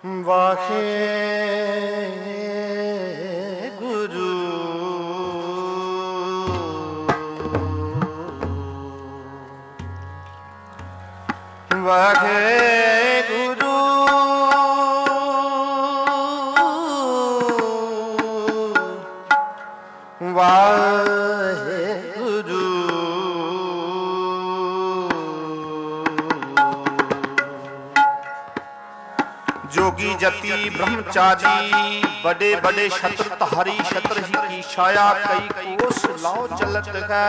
वाहे गुरु वाहे गुरु वाहे गुरु जोगी जति ब्रह्मचारी बड़े बड़े शत्रु तहारी शत्र ही की छाया कई कोस लाओ चलत है।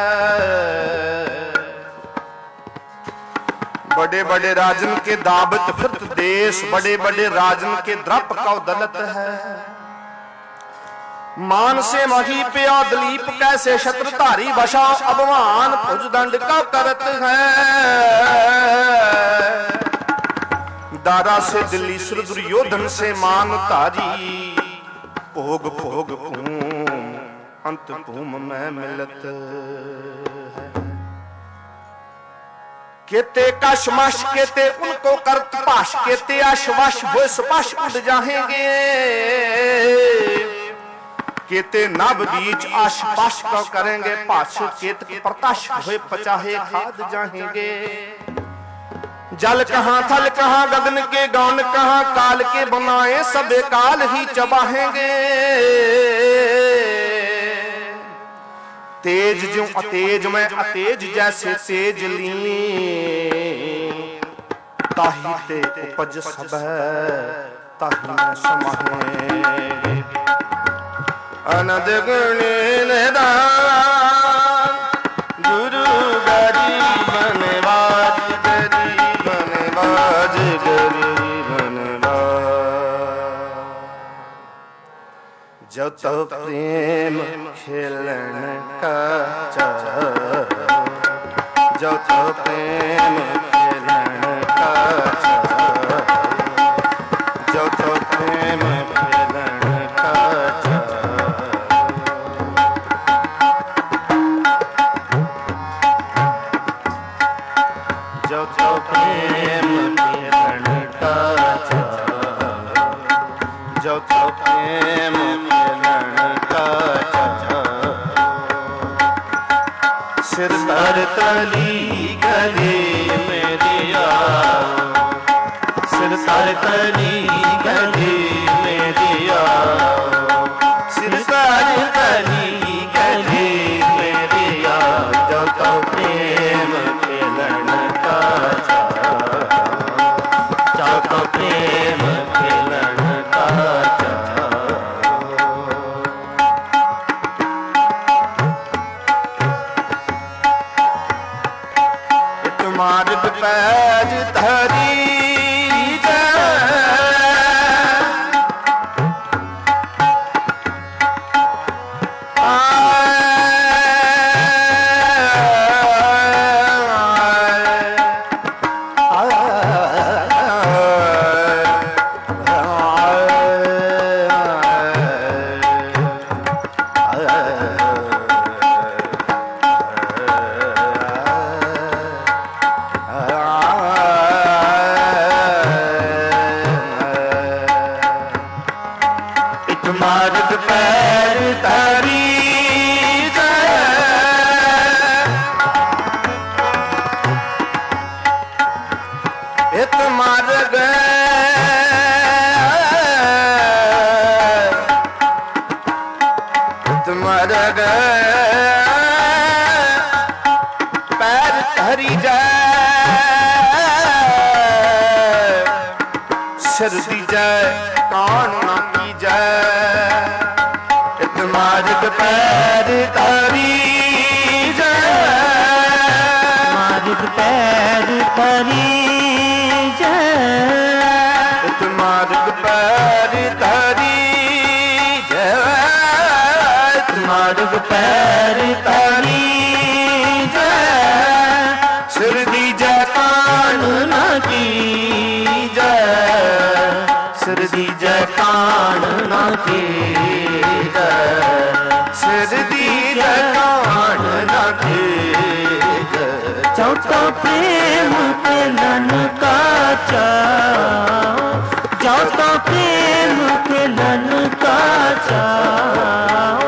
बड़े बड़े राजन के दावत फिरत देश बड़े बड़े राजन के द्रप का दलत है। मान से मही पे दलीप कैसे शत्रधारी बशा अभिमान भुजदंड का करत है। दारा से दिल्ली सुर दुर्योधन से मान तारी भोग भोग भूम अंत भूम में मिलत है। केते कशमश केते उनको करत पाश केते अशवश वो स्पश उड़ जाएंगे। केते नभ बीच आशपाश को करेंगे पाश केत प्रताश हुए पचाहे खाद जाएंगे। जल कहाँ थल कहाँ गगन के गौन कहाँ काल के बनाए सबे काल ही चबाहेंगे। तेज जो अतेज में अतेज जैसे तेज ली ताही ते उपज सब ताही में समाहे। अनद गुणी निदान गुरु गरीब बनवाज गरीब बनवाज गरीब बनवाज। जो तो प्रेम खेलन का चाह जो तो प्रेम खेलन का चाह जो तो प्रेम खेलन का चाह। जो तो प्रेम खेलन का चाह जो तो प्रेम खेलन का चाह। सिर तर तली गले मेरी आओ सिर तर तली गले मेरी आओ सिर तर तली गले मेरी आओ। जो तो प्रेम खेलन का चाह जो तो प्रेम खेलन का चाह। इत मार्ग पैज धरी पैर धरी जाए सिर दी जाए कान ना की जाए। इत मार्ग पैर धरी जाए मार्ग पैर धरी जाए इत मार्ग पैर धरी मार्ग पैर तारी जय सिर दी जय कान ना की जय सिर दी जय कान ना की जय सिर दी जय कान ना की जय। जो तो प्रेम खेलन का चाह जो तो प्रेम खिलन का चाओ,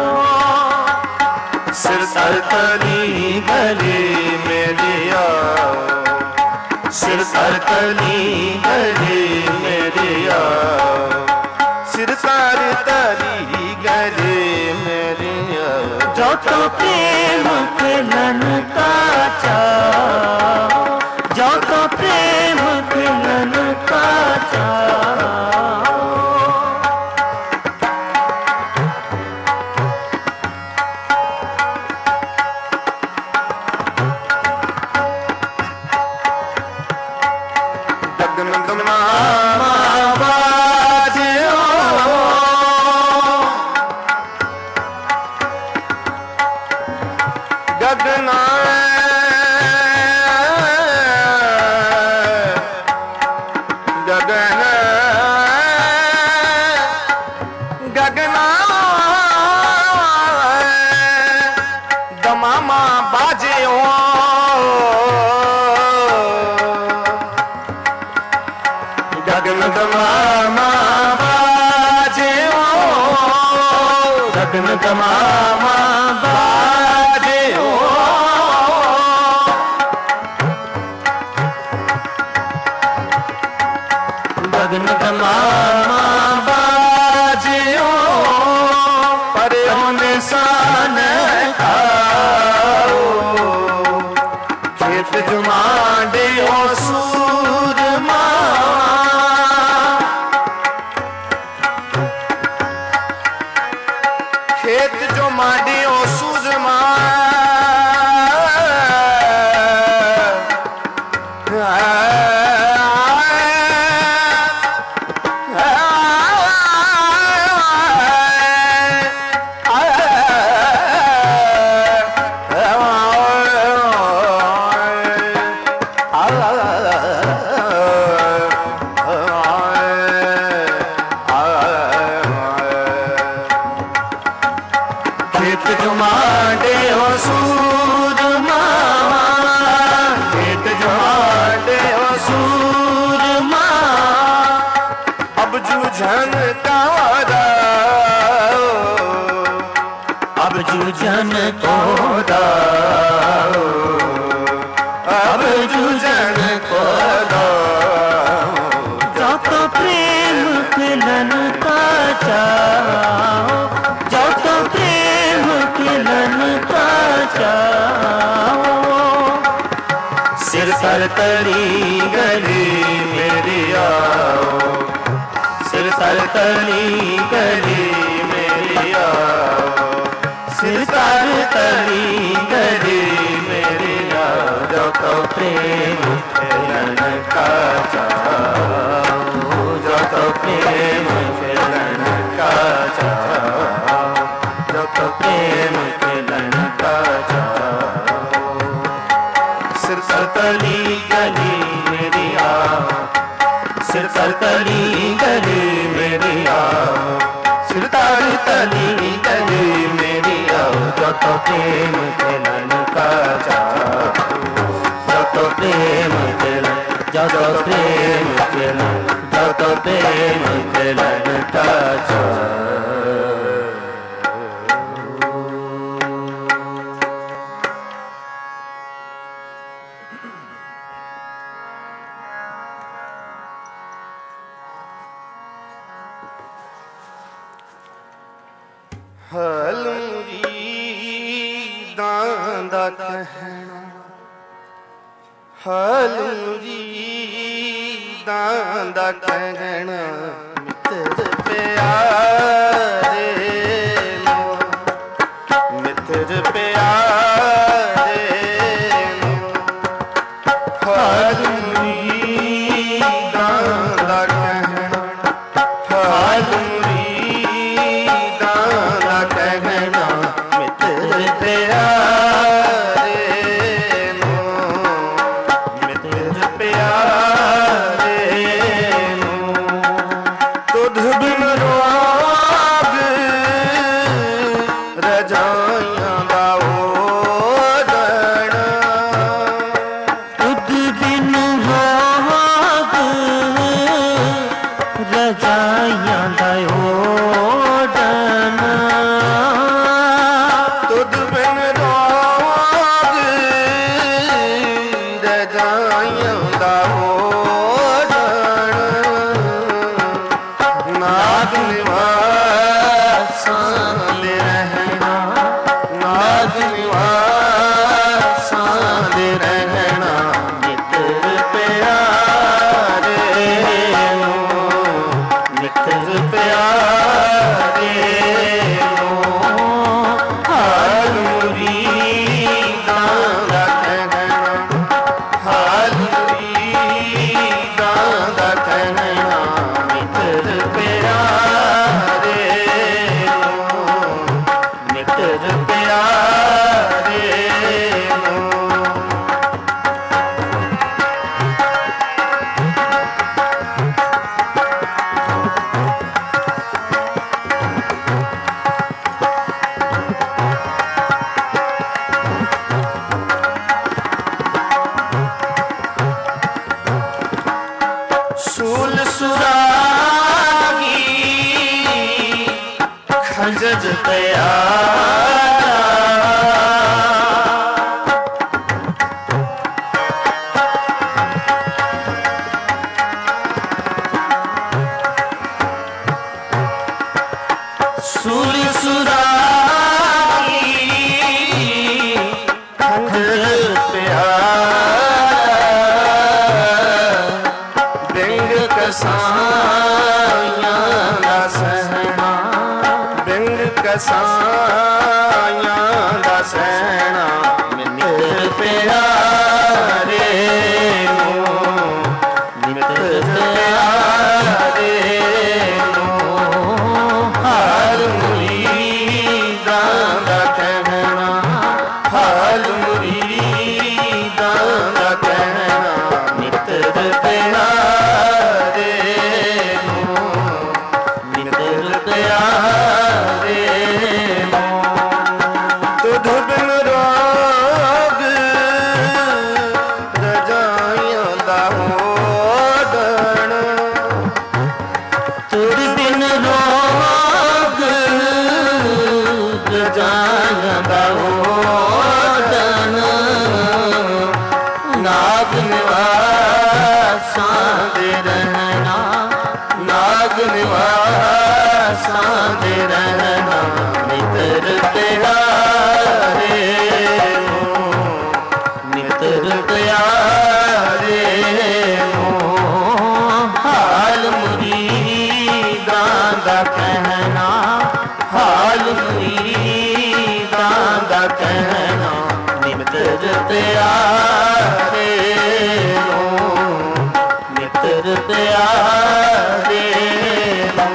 सिर तर तली गली मेरी आओ, सिर तर तली गली मेरी आओ, सिर तर तली गली मेरी आओ। जो तो प्रेम खिलन का चाओ, जो तो प्रेम खिलन का चाओ। तली गली मेरी आओ, सिर तर तली गली मेरी आओ, सिर तर तली गली मेरी आओ। जो तो प्रेम खिलन का चाओ, जो तो प्रेम खिलन का चाओ, जो तो प्रेम खिलन का चाओ। सिर तर तली गली मेरी आओ, सिर तर तली गली मेरी आओ, सिर तर तली गली मेरी आओ। जो तो प्रेम खिलन का चाओ, जो तो प्रेम खिलन, जो तो प्रेम खिलन, जो तो प्रेम खिलन का चाओ। कहना हलूरी दांदा कहना मित्र प्यारे नो, मित्र प्यारे नो। हलूरी दांदा कहना, हलूरी दांदा कहना मित्र प्यारे ਰਜਾਈਆਂ ਦਾ ਓੜਨ, ਤੁਧ ਬਿਨ ਰੋਗ ਰਜਾਈਆਂ ਦਾ ਓੜਨ, ਨਾਗ ਨਿਵਾਸਾਂ ਦੇ ਰਹਿਣਾ, ਨਾਗ ਨਿਵਾਸਾਂ ਦੇ ਰਹਿਣਾ, ਮਿੱਤਰ ਪਿਆਰੇ ਨੂੰ, ਮਿੱਤਰ ਪਿਆਰੇ ਨੂੰ, ਹਾਲ ਮੁਰੀਦਾਂ ਦਾ ਕਹਿਣਾ, ਹਾਲ ਮੁਰੀਦਾਂ ਦਾ ਕਹਿਣਾ, ਮਿੱਤਰ ਪਿਆਰੇ ਨੂੰ, ਮਿੱਤਰ ਪਿਆਰੇ ਨੂੰ। ਸੂਲ ਸੁਰਾਗੀ ਖੰਜਜ ਪਿਆਰਾ, ਸੂਲ ਸੁਰਾਗੀ ਖੰਜਜ ਪਿਆਰਾ, ਬਿੰਗ ਕਸਾਈਆਂ ਦਾ ਸਹਿਣਾ, ਬਿੰਗ ਕਸਾਈਆਂ ਦਾ ਸਹਿਣਾ, ਮਿੱਤਰ ਪਿਆਰੇ ਨੂੰ, ਮਿੱਤਰ ਪਿਆਰੇ ਨੂੰ, ਹਾਲ ਮੁਰੀਦਾਂ ਦਾ ਕਹਿਣਾ, ਹਾਲ ਮੁਰੀਦਾਂ ਦਾ ਕਹਿਣਾ, ਮਿੱਤਰ ਪਿਆਰੇ ਨੂੰ, ਮਿੱਤਰ ਪਿਆਰੇ ਨੂੰ। ਤੁਧ ਬਿਨ ਰੋਗ ਰਜਾਈਆਂ ਦਾ ਓੜਨ, ਤੁਧ ਬਿਨ ਰੋਗ ਰਜਾਈਆਂ ਦਾ ਓੜਨ, ਨਾਗ ਨਿਵਾਸਾਂ ਦੇ ਰਹਿਣਾ, ਨਾਗ ਨਿਵਾਸਾਂ ਦੇ ਰਹਿਣਾ, ਮਿੱਤਰ ਪਿਆਰੇ ਨੂੰ, ਮਿੱਤਰ ਪਿਆਰੇ ਨੂੰ, ਹਾਲ ਮੁਰੀਦਾਂ ਦਾ ਕਹਿਣਾ, ਹਾਲ ਮੁਰੀਦਾਂ ਦਾ ਕਹਿਣਾ, ਮਿੱਤਰ ਪਿਆਰੇ ਨੂੰ, ਮਿੱਤਰ ਪਿਆਰੇ ਨੂੰ।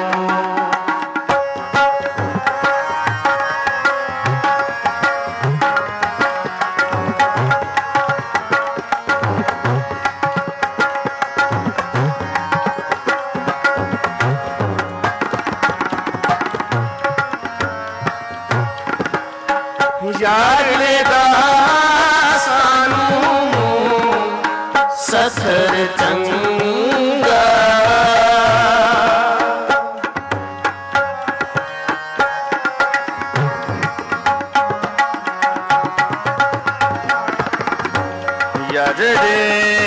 ਯਾਰ ਦਾ ਸਾਨੂੰ ਸਖਰ ਚੰਗਾ, ਯਾਰੜੇ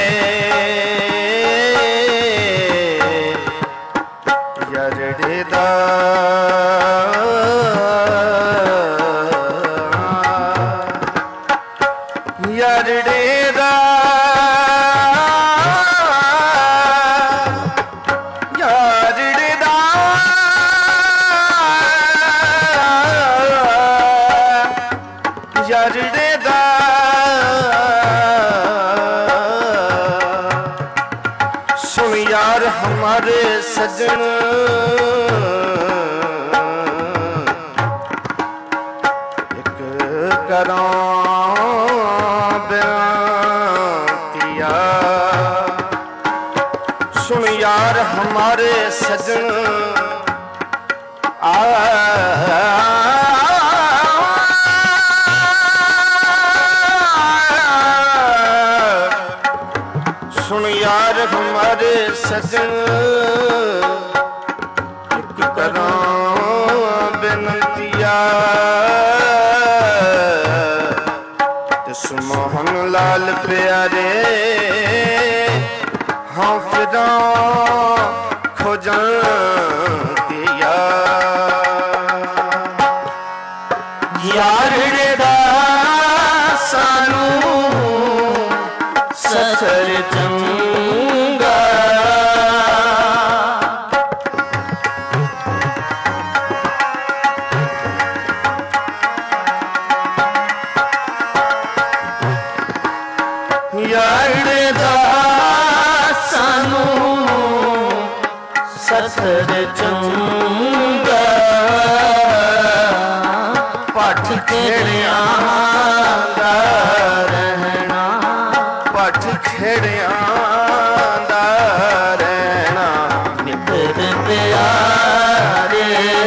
ਯਾਰੜੇ ਦਾ ਯਾਰੜੇ ਦਾ ਯਾਰੜੇ ਦਾ ਯਾਰੜੇ ਦਾ सुन यार हमारे सजन एक करां बेनतिया, सुन यार हमारे सजन सुन यार हमारे सजन तिस मोहन लाल प्यारे हाँ फिरा खोजन दिया यार दा सानू सचर चंगा यार दा सानू सचर चंगा पठ खेड़िया दा रहना पठ खेड़िया दा रहना मित्र प्यारे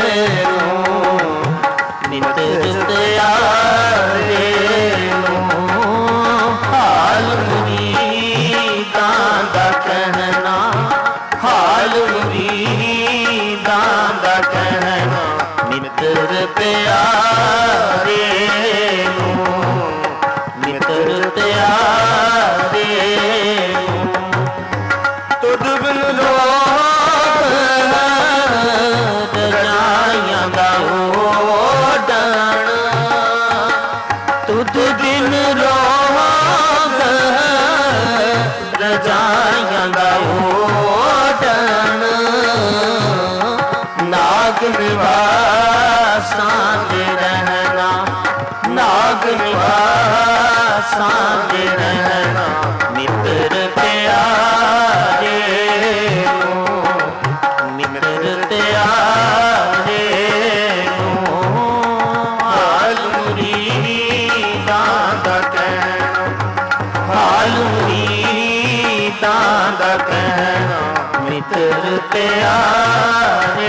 मित्र प्यारे हाल मुरीदां दा कहना हाल मुरीदां दा कहना मित्र प्यारे मित्र प्यारे तुद बिन रजाइयां दा ओढ़ण तुद बिन रोग रजाइयां दा ओढ़ण नाग निवासां दे रहना नाग निवासां दे रहना मित्र प्यारे मित्र प्यारे हाल मुरीदां दा कहना हाल मुरीदां दा कहना मित्र प्यारे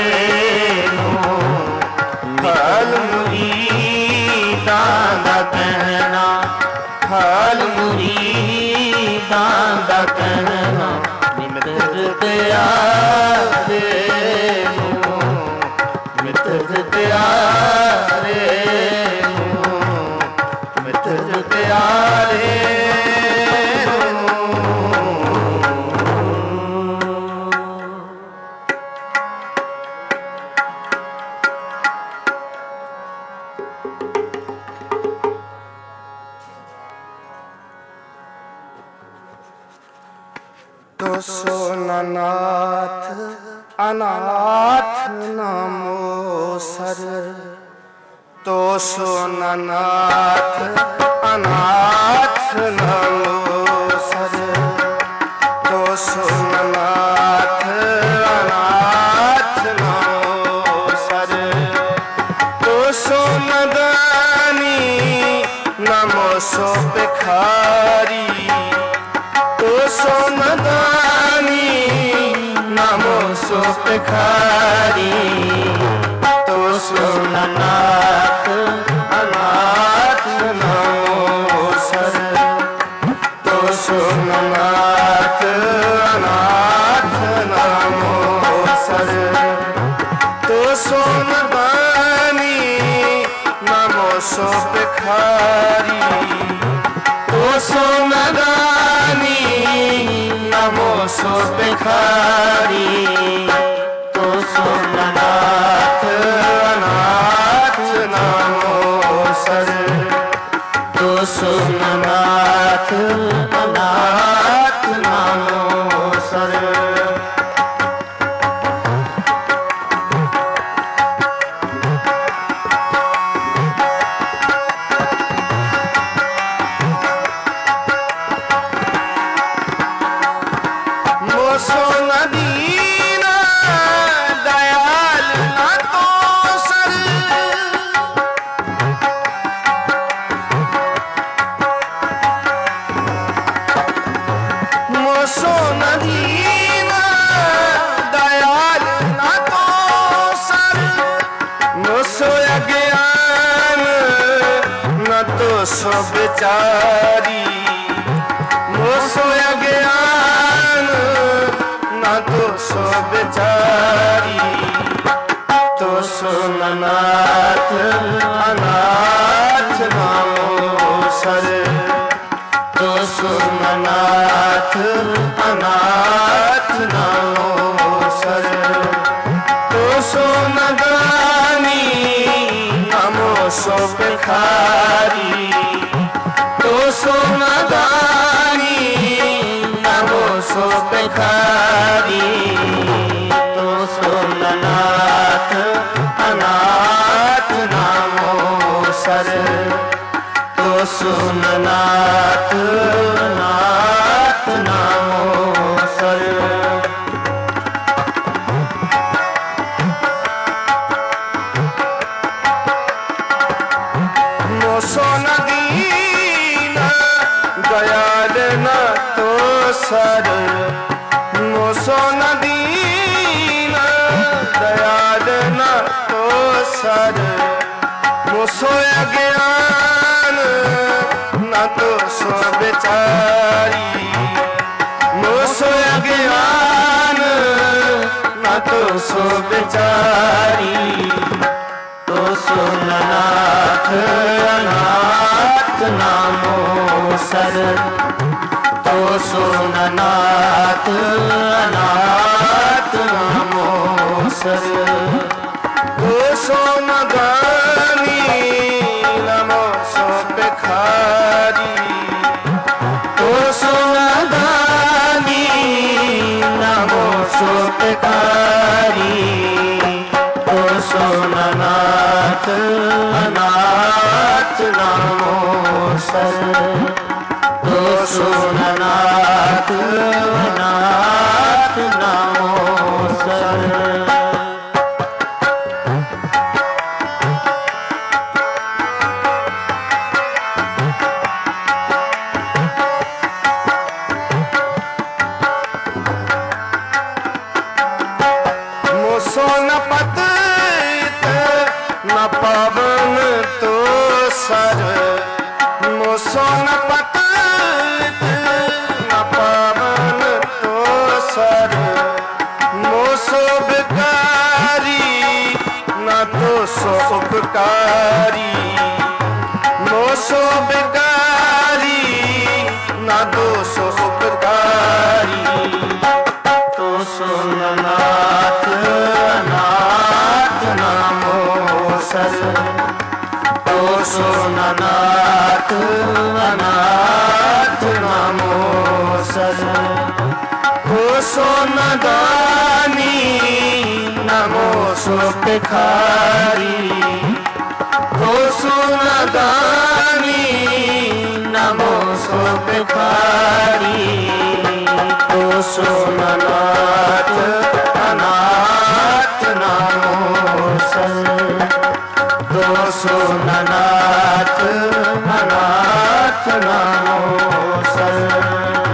हाल मुरीदां दा कहना हाल मुरीदां दा कहना मित्र प्यारे मित्र प्यारे मित्र प्यारे तो सोनानाथ अनाथ नामो सर तो सोनानाथ अनाथ नामो सर तो सोनानाथ अनाथ नामो सर तो सोनदानी नमो सो भिखारी तो सोनदानी नमो सो भिखारी तो सोनानाथ अनाथ नमो सर तो सोनानाथ अनाथ नमो सर तो सोनदानी नमो सो भिखारी तो सोनदानी नमो सो भिखारी तो सोनानाथ अनाथ नमो सर तो सोनानाथ अनाथ नमो सर सो बेचारी मोसो अज्ञान न तो सो बेचारी तो सोनानाथ अनाथ नामो सर। तो सो नदानी नामो सो भिखारी। तो सो नदानी नामो सो भिखारी। तो सो अनाथ अनाथ नामो सर। तो सुन नाथ नाथ नामो सर। मोसो न दीन दयाल न तो सर। मोसो न दीन दयाल न तो सर। मोसो अज्ञान न तो सो बेचारी। मोसो अज्ञान न तो सो बेचारी। तो सो अनाथ अनाथ नामो सर। तो सो अनाथ अनाथ नामो सर। तो सो नदानी नमो सो भिखारी। तो सो नदानी नमो सो भिखारी। तो सो अनाथ अनाथ नामो सर। तो सो अनाथ अनाथ नामो सर। सोन पतित न पावन तो सर। मोसो न पतित न पावन तो सर। मोसो भिखारी न तो सो उपकारी। मोसो भिखारी न तो सो उपकारी। तो सो अनाथ अनाथ नामो सर। तो सो अनाथ अनाथ नामो सर। तो सो नदानी नमो सो भिखारी। तो सो नदानी नमो सो भिखारी। तो सो अनाथ अनाथ नामो सर। तो सो अनाथ अनाथ नामो सर।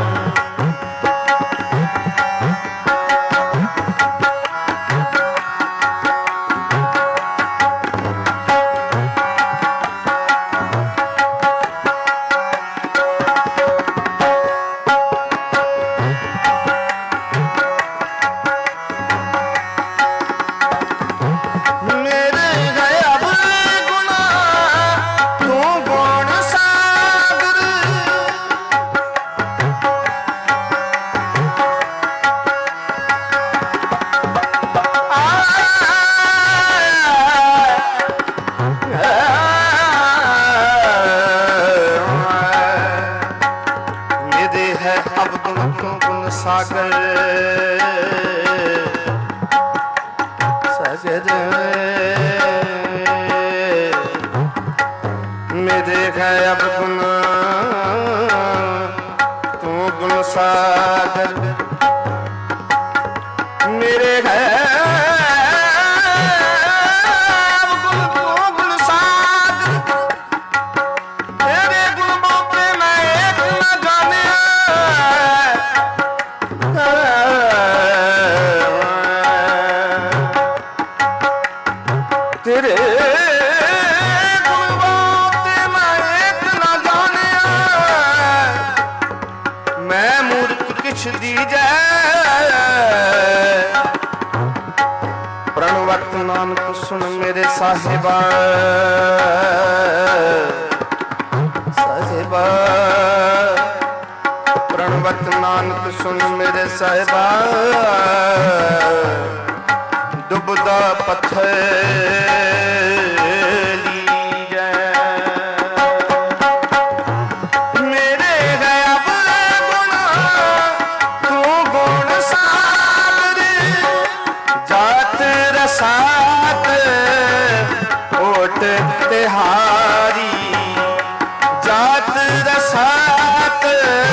सागर सजद मेरे है अब गुण तू गुण सागर मेरे है तेरे गुणवाते मैं एक न जानिया मैं मूर्ख किछ दीजै प्रणवत नानक सुन मेरे साहिबा साहिबा प्रणवत नानक सुन मेरे साहिबा, दुबदा पत्थरी मेरे गया गुना तू गुण सागर, जात रसात ओट तिहारी, जात रसात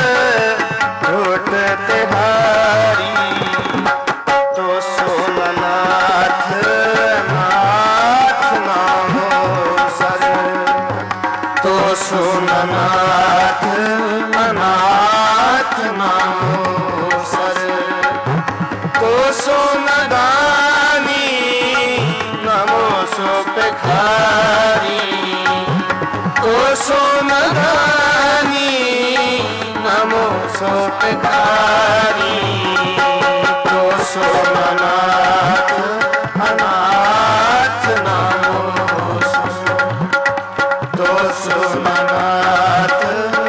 ओट तिहारी, तो सोमनाथ नाथ नामो सर, तो सोमनाथ अनाथ नामो सर, तो सोनदानी नमो सो भिखारी, तो सोनदानी नमो सो भिखारी, तो सोमनाथ अनाथ नामो सर, तो सोमनाथ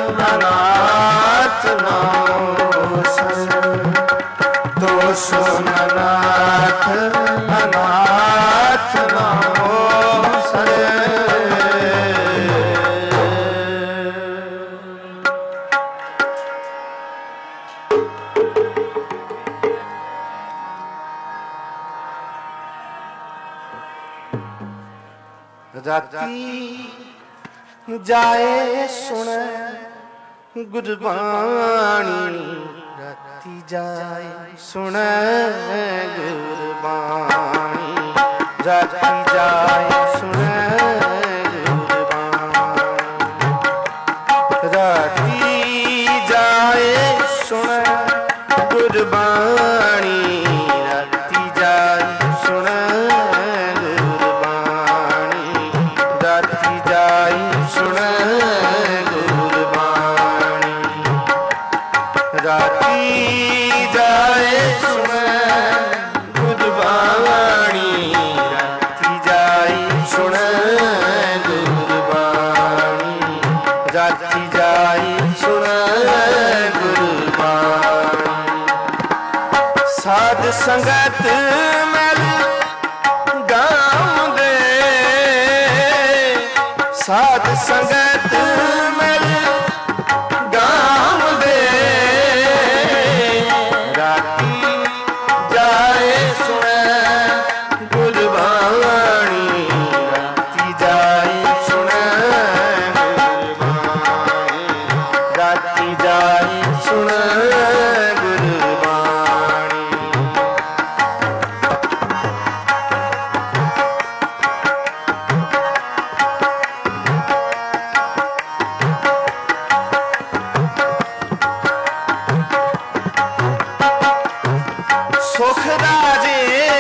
अनाथ नामो सर, तो सोमनाथ अनाथ नामो सर। राती जाए सुन गुरबाणी, राती जाए सुन गुरबाणी, राती जाए सुन गुरबाणी, राती जाए सुन गुरबाणी, राती जाए सुन गुरबाणी, राती जाए सुन गुरबाणी, राती जाए सुन गुरबाणी, राती जाए सुन गुरबाणी, राती जाए सुन गुरबाणी, साध संगत मिल गाँव दे, साध संगत मिल गाँव दे, राती जाए सुन गुरबाणी, राती जाए सुन गुरबाणी, राती जाए सुन गुरबाणी, सुख राजे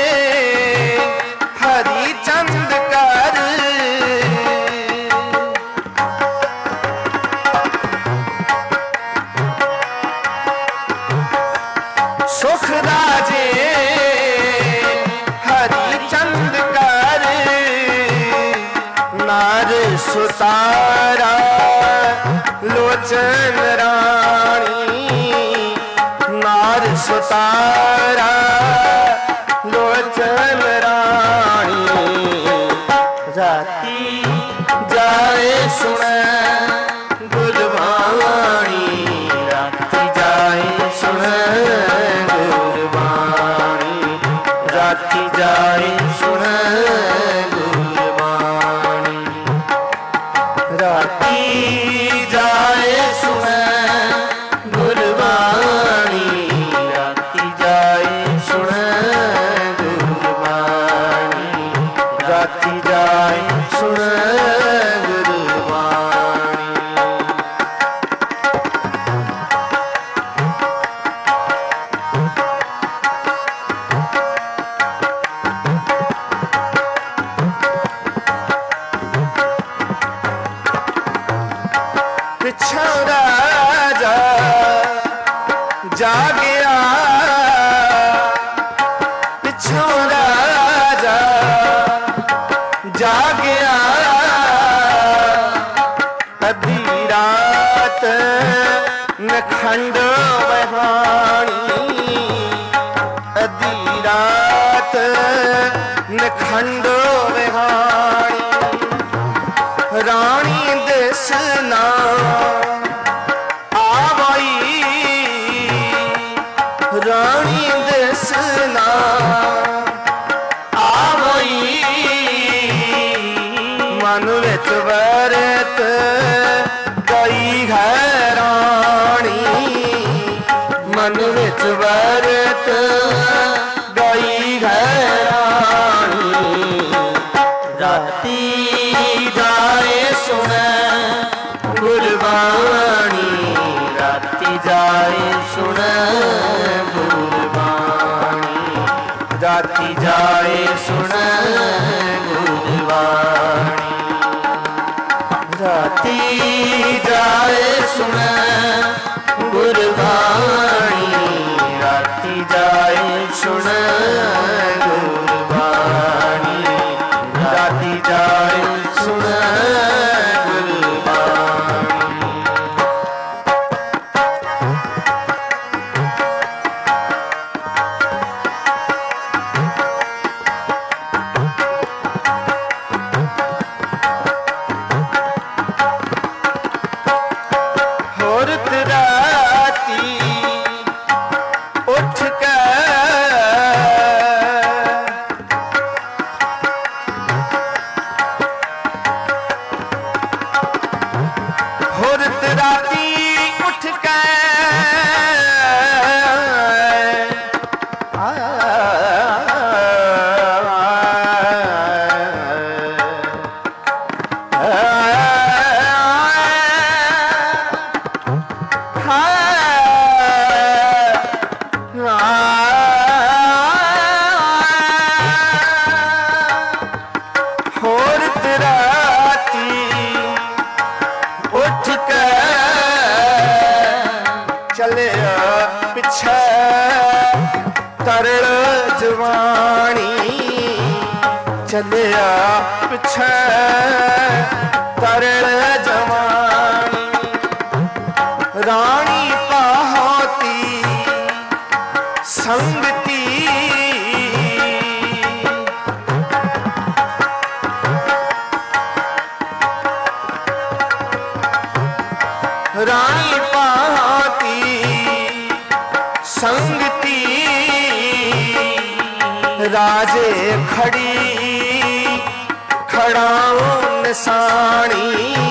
हरि चंद कर, सुख राजे हरि चंद कर, नार सुतारा लोचन रानी, नार सुतारा लोचन रानी, राती जाए सुन गुरबाणी, राती जाए सुन गुरबाणी, राती जाए सुन गुरबाणी, राती जाए सुन गुरबाणी, राती जाए सुन गुरबाणी, राती जाए सुन गुरबाणी। नखंड वहाणी अधी रात नखंड वहाणी रानी दिसना आवई रानी दिसना आवई मन विच वरत गई है रानी मन विच वरत गई है रानी राती जाए सुने गुरबाणी राती जाए सुने गुरबाणी राती जाए सुने गुरबाणी राती जाए सुने गुरबाणी राती जाए सुने गुरबाणी राती जाए सुने चलिया पिछे तरल जवानी रानी पाहोती संगती रानी पाहोती संगती राजे खड़ी खड़ाओ निशानी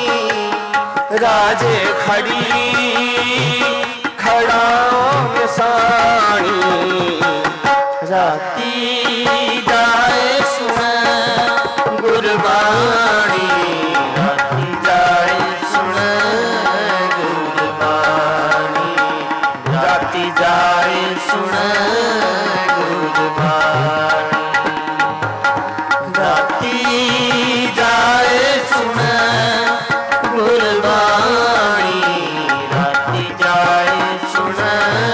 राजे खड़ी खड़ाओ निशानी राती जाए सुने गुरबाणी राती जाए सुने गुरबाणी राती जाए सुने गुरबाणी राती जाए सुने गुरबाणी राती जाए सुने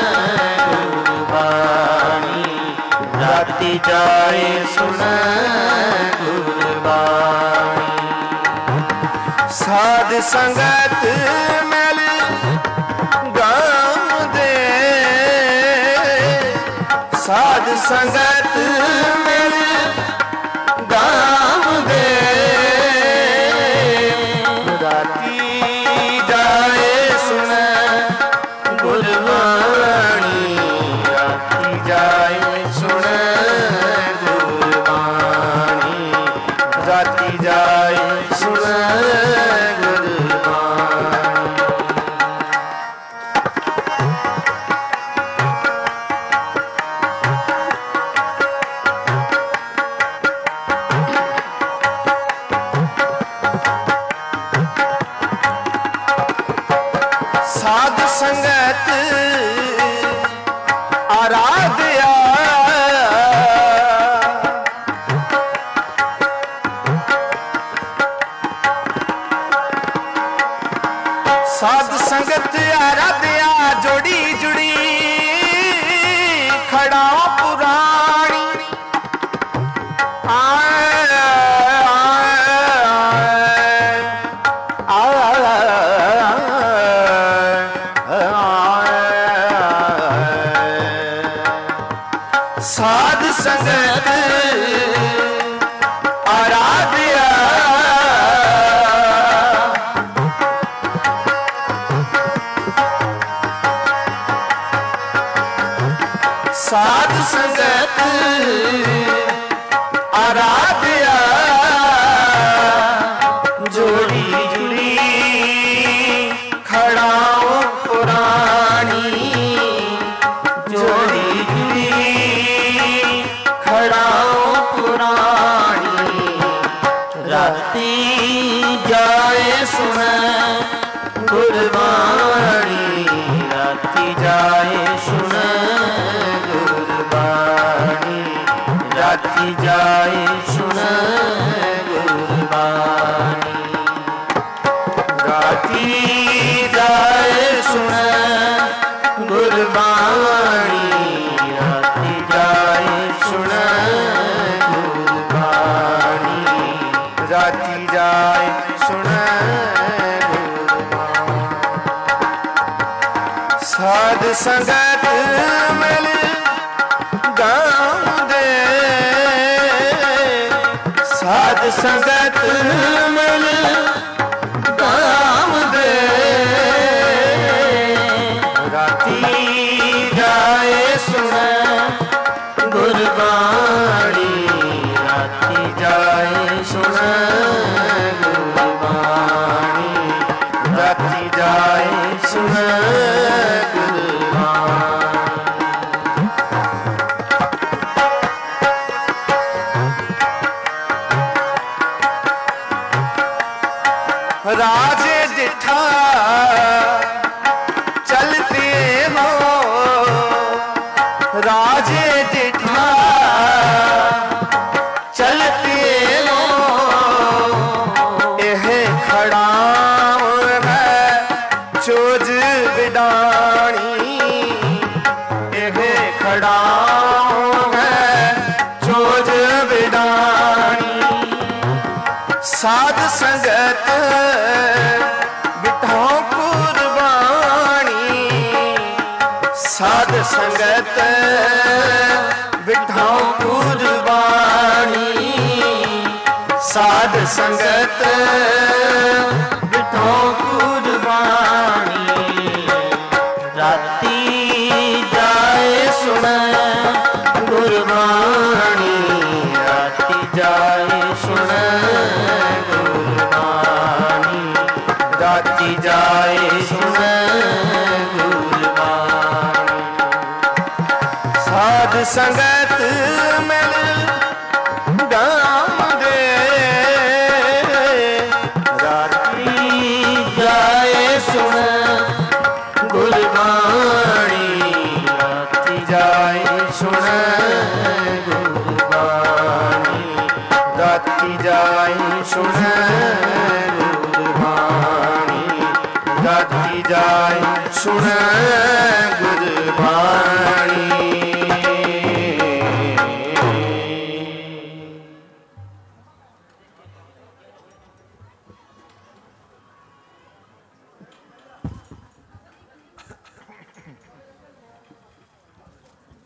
गुरबाणी राती जाए सुने गुरबाणी साध संगत मिल गाम दे साध संगत मिल गाम दे राती जाए सुने गुरबाणी राती जाए सुने गुरबाणी राती जाए सुने साध संगत आराध्या साध संगत आराध्या जोड़ी जुड़ी खड़ा पुराणी राती जाए सुन गुरबाणी राती जाए सुन गुरबाणी राती जाए सुन गुरबाणी राती जाए सुन साध संगत मिल गाँव दे साध संगत मिल गाँव दे राती जाए सुन गुरबाणी राती जाए सुन गुरबाणी राती जाए सुन राजे दिठा चलते हो राजे दिठा चलते हो यह खड़ा है चोज बिडानी यह खड़ा है चोज बिडानी साध संगत बिठाओ कुर्बानी साध संगत बिठाओ कुर्बानी साध संगत बिठाओ कुर्बानी राती जाए सुन गुरबाणी राती जाए सुन गुरबाणी राती जाए सुन गुरबाणी साध संगत मिल गाँव दे राती जाए सुन गुरबाणी राती जाए सुन गुरबाणी राती जाए सुन गुरबाणी राती जाए सुन